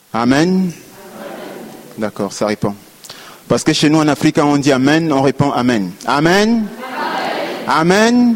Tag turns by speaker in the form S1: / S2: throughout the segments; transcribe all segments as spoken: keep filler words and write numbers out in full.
S1: Amen. Amen. D'accord, ça répond. Parce que chez nous en Afrique, quand on dit Amen, on répond Amen. Amen. Amen. Amen. Amen.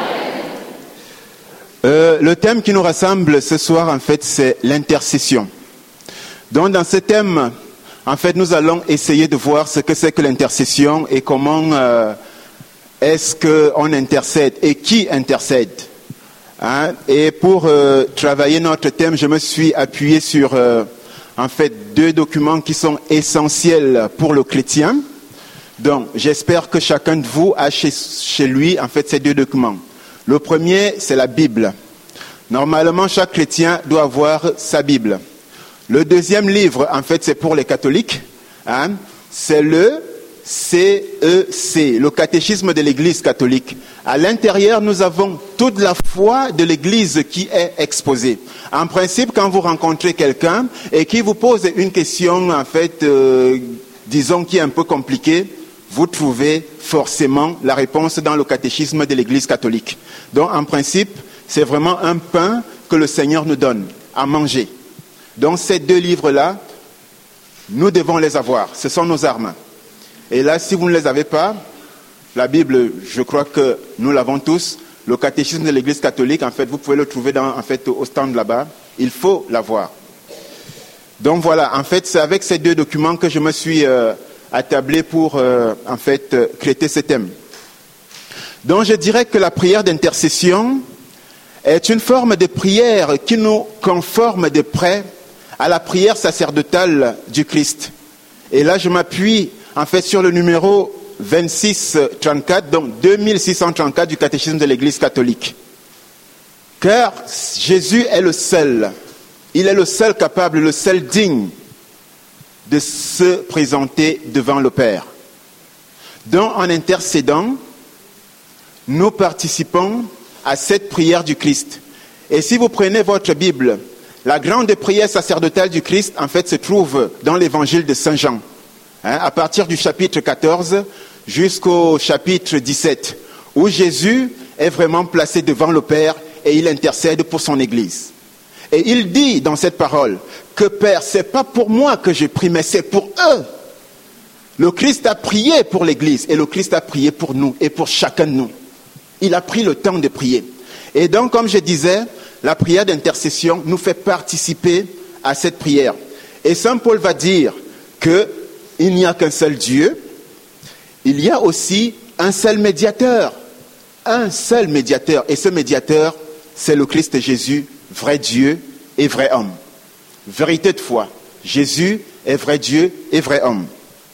S1: Euh, le thème qui nous rassemble ce soir, en fait, c'est l'intercession. Donc, dans ce thème, en fait, nous allons essayer de voir ce que c'est que l'intercession et comment euh, est-ce qu'on intercède et qui intercède. Hein? Et pour euh, travailler notre thème, je me suis appuyé sur, euh, en fait, deux documents qui sont essentiels pour le chrétien. Donc, j'espère que chacun de vous a chez, chez lui, en fait, ces deux documents. Le premier, c'est la Bible. Normalement, chaque chrétien doit avoir sa Bible. Le deuxième livre, en fait, c'est pour les catholiques. Hein, c'est le C E C, le catéchisme de l'Église catholique. À l'intérieur, nous avons toute la foi de l'Église qui est exposée. En principe, quand vous rencontrez quelqu'un et qui vous pose une question, en fait, euh, disons, qui est un peu compliquée, vous trouvez forcément la réponse dans le catéchisme de l'Église catholique. Donc, en principe, c'est vraiment un pain que le Seigneur nous donne à manger. Donc, ces deux livres-là, nous devons les avoir. Ce sont nos armes. Et là, si vous ne les avez pas, la Bible, je crois que nous l'avons tous. Le catéchisme de l'Église catholique, en fait, vous pouvez le trouver dans, en fait, au stand là-bas. Il faut l'avoir. Donc, voilà. En fait, c'est avec ces deux documents que je me suis... Euh, attablé pour, euh, en fait, euh, traiter ce thème. Donc, je dirais que la prière d'intercession est une forme de prière qui nous conforme de près à la prière sacerdotale du Christ. Et là, je m'appuie, en fait, sur le numéro vingt-six trente-quatre, donc deux mille six cent trente-quatre du catéchisme de l'Église catholique. Car Jésus est le seul, il est le seul capable, le seul digne de se présenter devant le Père. Donc, en intercédant, nous participons à cette prière du Christ. Et si vous prenez votre Bible, la grande prière sacerdotale du Christ, en fait, se trouve dans l'évangile de Saint Jean, hein, à partir du chapitre quatorze jusqu'au chapitre dix-sept, où Jésus est vraiment placé devant le Père et il intercède pour son Église. Et il dit dans cette parole que Père, c'est pas pour moi que je prie, mais c'est pour eux. Le Christ a prié pour l'Église et le Christ a prié pour nous et pour chacun de nous. Il a pris le temps de prier. Et donc, comme je disais, la prière d'intercession nous fait participer à cette prière. Et Saint Paul va dire qu'il n'y a qu'un seul Dieu, il y a aussi un seul médiateur. Un seul médiateur. Et ce médiateur, c'est le Christ Jésus, vrai Dieu et vrai homme. Vérité de foi. Jésus est vrai Dieu et vrai homme.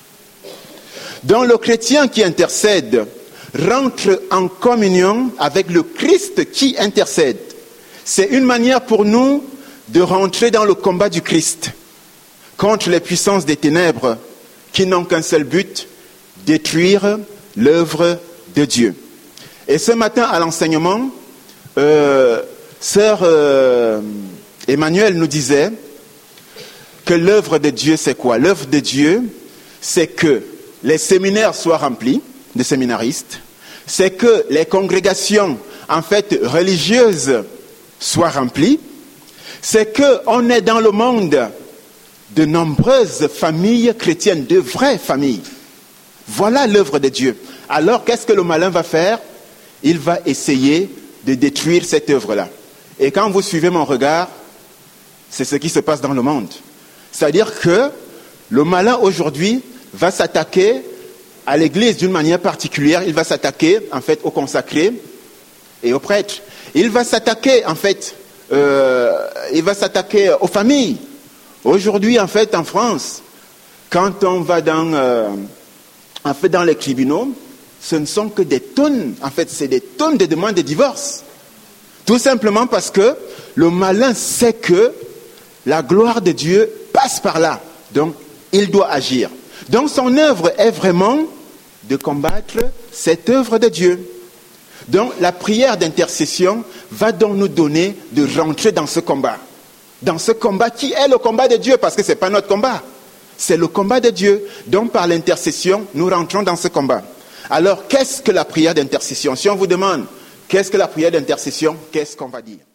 S1: Donc le chrétien qui intercède rentre en communion avec le Christ qui intercède. C'est une manière pour nous de rentrer dans le combat du Christ contre les puissances des ténèbres qui n'ont qu'un seul but, détruire l'œuvre de Dieu. Et ce matin à l'enseignement, euh, Sœur euh, Emmanuel nous disait que l'œuvre de Dieu, c'est quoi? L'œuvre de Dieu, c'est que les séminaires soient remplis de séminaristes, c'est que les congrégations, en fait, religieuses soient remplies, c'est qu'on ait dans le monde de nombreuses familles chrétiennes, de vraies familles. Voilà l'œuvre de Dieu. Alors, qu'est-ce que le malin va faire? Il va essayer de détruire cette œuvre-là. Et quand vous suivez mon regard, c'est ce qui se passe dans le monde. C'est-à-dire que le malin aujourd'hui va s'attaquer à l'Église d'une manière particulière. Il va s'attaquer en fait aux consacrés et aux prêtres. Il va s'attaquer en fait, euh, il va s'attaquer aux familles. Aujourd'hui en fait en France, quand on va dans, euh, en fait dans les tribunaux, ce ne sont que des tonnes. En fait, c'est des tonnes de demandes de divorce. Tout simplement parce que le malin sait que la gloire de Dieu passe par là. Donc, il doit agir. Donc, son œuvre est vraiment de combattre cette œuvre de Dieu. Donc, la prière d'intercession va donc nous donner de rentrer dans ce combat. Dans ce combat qui est le combat de Dieu, parce que ce n'est pas notre combat. C'est le combat de Dieu. Donc, par l'intercession, nous rentrons dans ce combat. Alors, qu'est-ce que la prière d'intercession? Si on vous demande, qu'est-ce que la prière d'intercession? Qu'est-ce qu'on va dire?